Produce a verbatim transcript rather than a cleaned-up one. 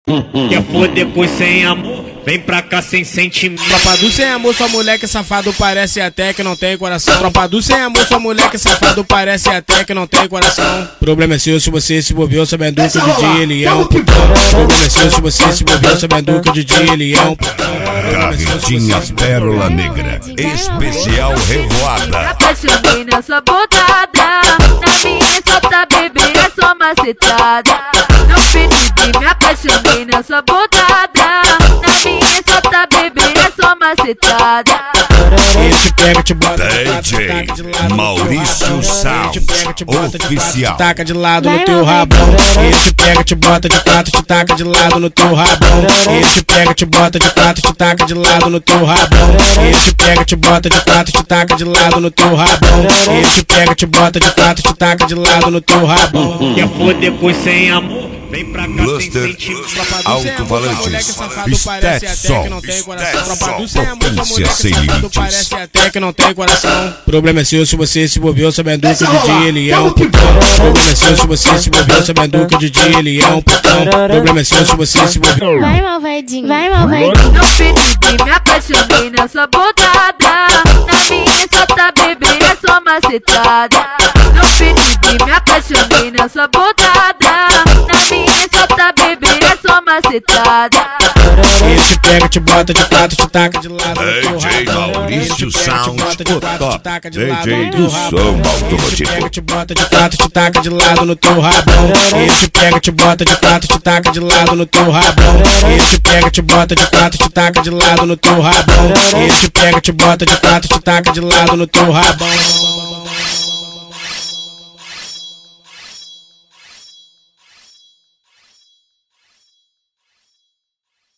Quer foder pois sem amor, vem pra cá sem sentimento. Tropa do sem amor, sua moleque safado parece até que não tem coração. Tropa do sem amor, sua moleque safado parece até que não tem coração. Problema é seu se você se moveu sabendo que o D J ele é um putão. Problema é seu se você se moveu sabendo que o D J ele é um putão. Carretinha Pérola Negra, especial Revoada. Me apaixonei nessa botada, na minha solta bebê é só macetada. Não percebi, me apaixonei nessa botada, na minha solta bebê é só macetada. Ele te pega, te bota D J Maurício Sound Oficial. Taca de lado no teu rabão. Ele te pega, te bota de quatro, te taca de lado no teu rabão. Ele te pega, te bota de quatro, te taca de lado no teu rabão. Ele te pega, te bota de quatro, te taca de lado no teu rabão. Ele te pega, te bota de quatro, te taca de lado no teu rabão. Quer foder pois sem amor, vem pra cá Bluster, sem sentimento. alto-falantes, Stetson, potência sem limites. Parece até que não tem coração. Problema é seu se você se moveu sabendo que o D J ele é um putão. Problema é seu se você se moveu sabendo que o D J ele é um putão. Problema é seu se você se moveu. Vai, malvadinho, vai, malvadinho. Não percebi, me apaixonei nessa botada, na minha solta bebê é só macetada. Não percebi, me apaixonei nessa botada, na minha solta bebê é só macetada. Ele te pega, te bota de quatro, te taca de lado no teu D J rabão. Maurício Sound Potó, D D J do som automotivo. Ele te bota de quatro, te taca de lado no teu rabão. Ele te pega, te bota de quatro, te taca de lado no teu rabão. Ele te pega, te bota de quatro, te taca de lado no teu rabão. Ele te pega, te bota de quatro, te taca de lado no teu rabão.